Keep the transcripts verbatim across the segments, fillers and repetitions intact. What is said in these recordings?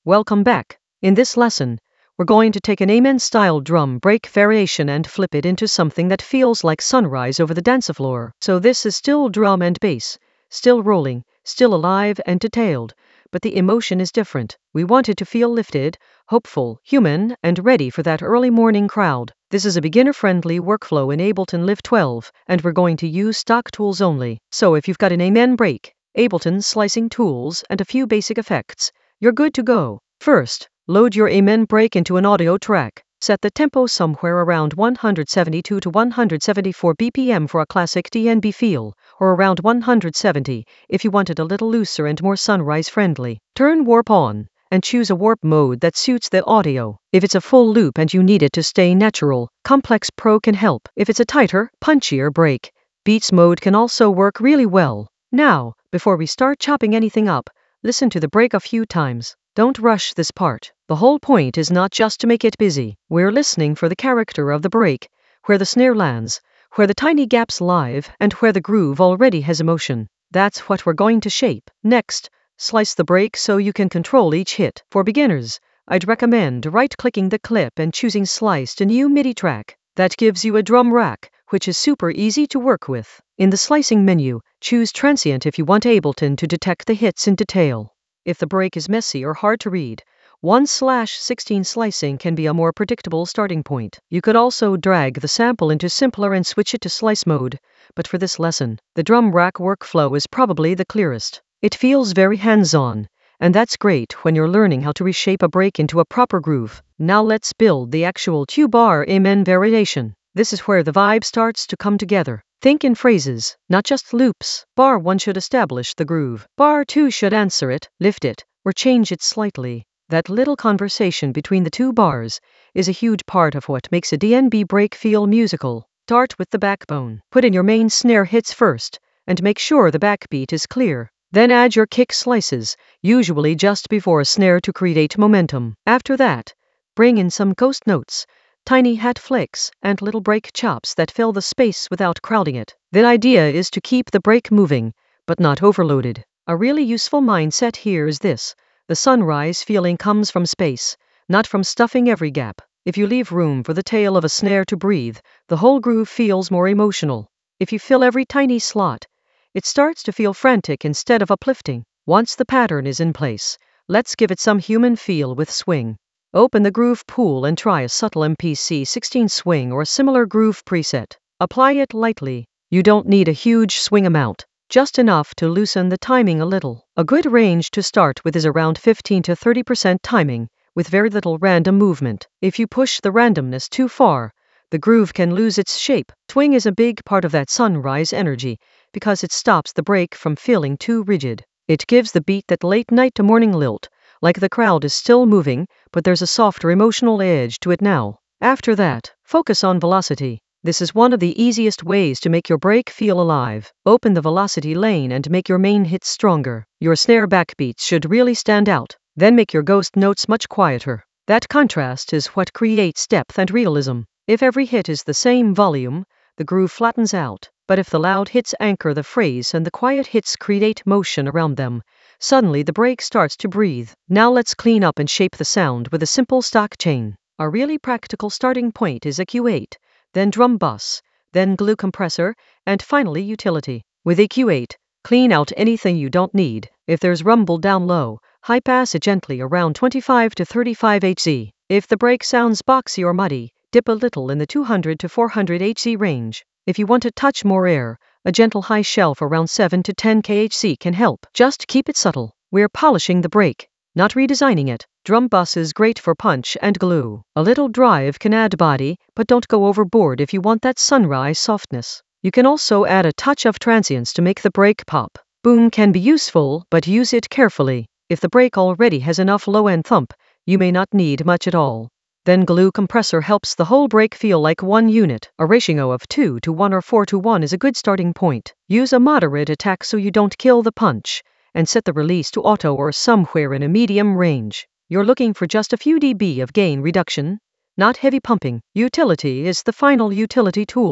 Welcome back. In this lesson, we're going to take an Amen-style drum break variation and flip it into something that feels like sunrise over the dance floor. So this is still drum and bass, still rolling, still alive and detailed, but the emotion is different. We want it to feel lifted, hopeful, human, and ready for that early morning crowd. This is a beginner-friendly workflow in Ableton Live twelve, and we're going to use stock tools only. So if you've got an Amen break, Ableton slicing tools, and a few basic effects, you're good to go. First, load your Amen break into an audio track. Set the tempo somewhere around one hundred seventy-two to one hundred seventy-four B P M for a classic D N B feel, or around one hundred seventy if you want it a little looser and more sunrise-friendly. Turn warp on, and choose a warp mode that suits the audio. If it's a full loop and you need it to stay natural, Complex Pro can help. If it's a tighter, punchier break, Beats mode can also work really well. Now, before we start chopping anything up, listen to the break a few times. Don't rush this part. The whole point is not just to make it busy. We're listening for the character of the break, where the snare lands, where the tiny gaps live, and where the groove already has emotion. That's what we're going to shape. Next, slice the break so you can control each hit. For beginners, I'd recommend right-clicking the clip and choosing Slice to New MIDI track. That gives you a drum rack, which is super easy to work with. In the slicing menu, choose Transient if you want Ableton to detect the hits in detail. If the break is messy or hard to read, one slash sixteen slicing can be a more predictable starting point. You could also drag the sample into simpler and switch it to slice mode, but for this lesson, the drum rack workflow is probably the clearest. It feels very hands-on, and that's great when you're learning how to reshape a break into a proper groove. Now let's build the actual two-bar Amen variation. This is where the vibe starts to come together. Think in phrases, not just loops. Bar one should establish the groove. Bar two should answer it, lift it, or change it slightly. That little conversation between the two bars is a huge part of what makes a D N B break feel musical. Start with the backbone. Put in your main snare hits first, and make sure the backbeat is clear. Then add your kick slices, usually just before a snare to create momentum. After that, bring in some ghost notes, tiny hat flicks, and little break chops that fill the space without crowding it. The idea is to keep the break moving, but not overloaded. A really useful mindset here is this: the sunrise feeling comes from space, not from stuffing every gap. If you leave room for the tail of a snare to breathe, the whole groove feels more emotional. If you fill every tiny slot, it starts to feel frantic instead of uplifting. Once the pattern is in place, let's give it some human feel with swing. Open the Groove Pool and try a subtle M P C sixteen swing or a similar groove preset. Apply it lightly. You don't need a huge swing amount, just enough to loosen the timing a little. A good range to start with is around fifteen to thirty percent timing, with very little random movement. If you push the randomness too far, the groove can lose its shape. Swing is a big part of that sunrise energy, because it stops the break from feeling too rigid. It gives the beat that late night to morning lilt, like the crowd is still moving, but there's a softer emotional edge to it now. After that, focus on velocity. This is one of the easiest ways to make your break feel alive. Open the velocity lane and make your main hits stronger. Your snare backbeats should really stand out. Then make your ghost notes much quieter. That contrast is what creates depth and realism. If every hit is the same volume, the groove flattens out. But if the loud hits anchor the phrase and the quiet hits create motion around them, suddenly the break starts to breathe. Now let's clean up and shape the sound with a simple stock chain. A really practical starting point is a Q eight, then drum bus, then glue compressor, and finally utility. With a Q eight, clean out anything you don't need. If there's rumble down low, high pass it gently around twenty-five to thirty-five hertz. If the break sounds boxy or muddy, dip a little in the two hundred to four hundred hertz range. If you want to touch more air, a gentle high shelf around seven to ten kilohertz can help. Just keep it subtle. We're polishing the break, not redesigning it. Drum bus is great for punch and glue. A little drive can add body, but don't go overboard if you want that sunrise softness. You can also add a touch of transients to make the break pop. Boom can be useful, but use it carefully. If the break already has enough low-end thump, you may not need much at all. Then glue compressor helps the whole break feel like one unit. A ratio of two to one or four to one is a good starting point. Use a moderate attack so you don't kill the punch, and set the release to auto or somewhere in a medium range. You're looking for just a few dB of gain reduction, not heavy pumping. Utility is the final utility tool,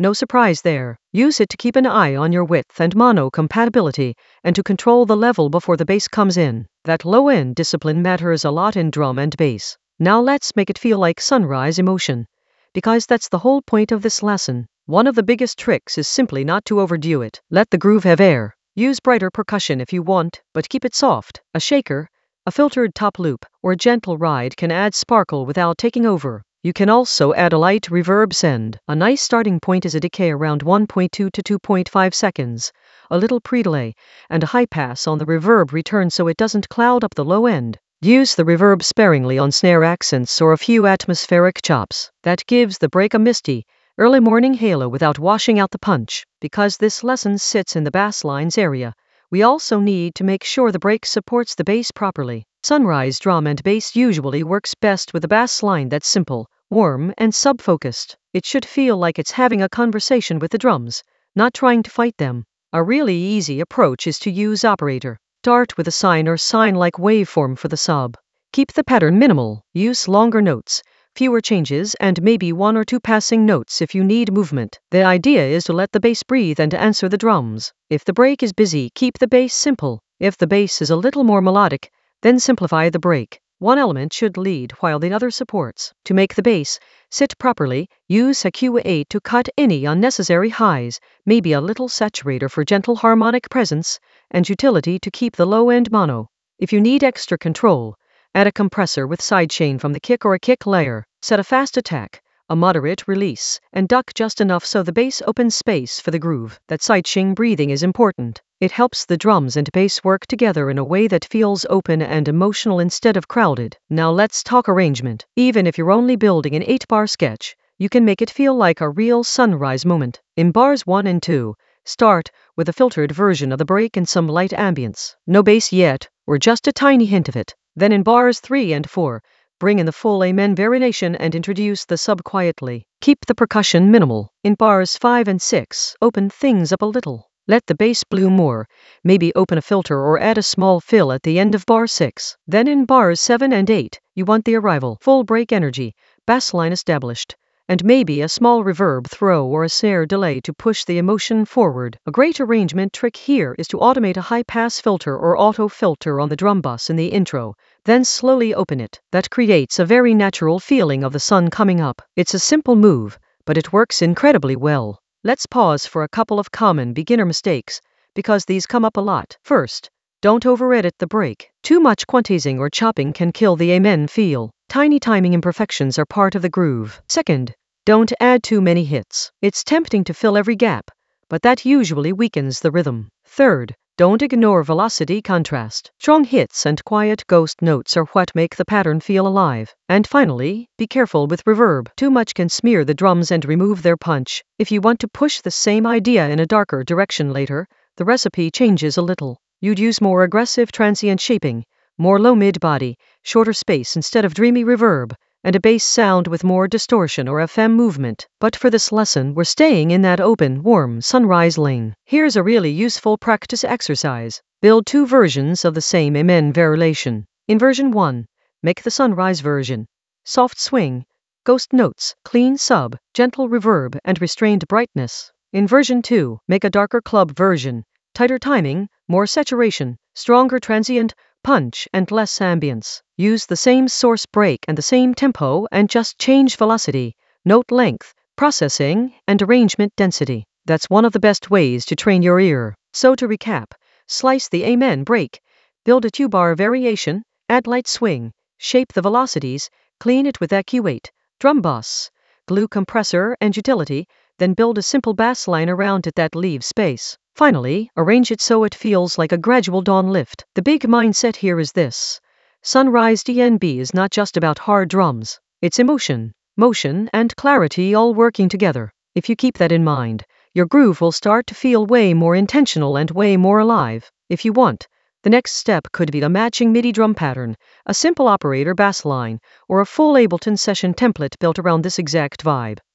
No surprise there. Use it to keep an eye on your width and mono compatibility, and to control the level before the bass comes in. That low-end discipline matters a lot in drum and bass. Now let's make it feel like sunrise emotion, because that's the whole point of this lesson. One of the biggest tricks is simply not to overdo it. Let the groove have air. Use brighter percussion if you want, but keep it soft. A shaker, a filtered top loop, or a gentle ride can add sparkle without taking over. You can also add a light reverb send. A nice starting point is a decay around one point two to two point five seconds, a little pre-delay, and a high pass on the reverb return so it doesn't cloud up the low end. Use the reverb sparingly on snare accents or a few atmospheric chops. That gives the break a misty, early morning halo without washing out the punch. Because this lesson sits in the bass lines area, we also need to make sure the break supports the bass properly. Sunrise drum and bass usually works best with a bass line that's simple, warm, and sub-focused. It should feel like it's having a conversation with the drums, not trying to fight them. A really easy approach is to use operator. Start with a sine or sine-like waveform for the sub. Keep the pattern minimal. Use longer notes, fewer changes, and maybe one or two passing notes if you need movement. The idea is to let the bass breathe and answer the drums. If the break is busy, keep the bass simple. If the bass is a little more melodic, then simplify the break. One element should lead while the other supports. To make the bass sit properly, use a Q eight to cut any unnecessary highs, maybe a little saturator for gentle harmonic presence, and utility to keep the low-end mono. If you need extra control, add a compressor with sidechain from the kick or a kick layer. Set a fast attack, a moderate release, and duck just enough so the bass opens space for the groove. That sidechain breathing is important. It helps the drums and bass work together in a way that feels open and emotional instead of crowded. Now let's talk arrangement. Even if you're only building an eight-bar sketch, you can make it feel like a real sunrise moment. In bars one and two, start with a filtered version of the break and some light ambience. No bass yet, or just a tiny hint of it. Then in bars three and four, bring in the full amen variation and introduce the sub quietly. Keep the percussion minimal. In bars five and six, open things up a little. Let the bass bloom more, maybe open a filter or add a small fill at the end of bar six. Then in bars seven and eight, you want the arrival, full break energy, bass line established, and maybe a small reverb throw or a snare delay to push the emotion forward. A great arrangement trick here is to automate a high-pass filter or auto filter on the drum bus in the intro, then slowly open it. That creates a very natural feeling of the sun coming up. It's a simple move, but it works incredibly well. Let's pause for a couple of common beginner mistakes, because these come up a lot. First, don't over-edit the break. Too much quantizing or chopping can kill the amen feel. Tiny timing imperfections are part of the groove. Second, don't add too many hits. It's tempting to fill every gap, but that usually weakens the rhythm. Third, don't ignore velocity contrast. Strong hits and quiet ghost notes are what make the pattern feel alive. And finally, be careful with reverb. Too much can smear the drums and remove their punch. If you want to push the same idea in a darker direction later, the recipe changes a little. You'd use more aggressive transient shaping, more low mid-body, shorter space instead of dreamy reverb, and a bass sound with more distortion or F M movement. But for this lesson, we're staying in that open, warm, sunrise lane. Here's a really useful practice exercise. Build two versions of the same amen variation. In version one, make the sunrise version. Soft swing, ghost notes, clean sub, gentle reverb, and restrained brightness. In version two, make a darker club version. Tighter timing, more saturation, stronger transient, punch, and less ambience. Use the same source break and the same tempo and just change velocity, note length, processing, and arrangement density. That's one of the best ways to train your ear. So to recap, slice the amen break, build a two-bar variation, add light swing, shape the velocities, clean it with a Q eight, drum bus, glue compressor and utility, then build a simple bass line around it that leaves space. Finally, arrange it so it feels like a gradual dawn lift. The big mindset here is this. Sunrise D N B is not just about hard drums. It's emotion, motion, and clarity all working together. If you keep that in mind, your groove will start to feel way more intentional and way more alive. If you want, the next step could be a matching MIDI drum pattern, a simple operator bass line, or a full Ableton session template built around this exact vibe.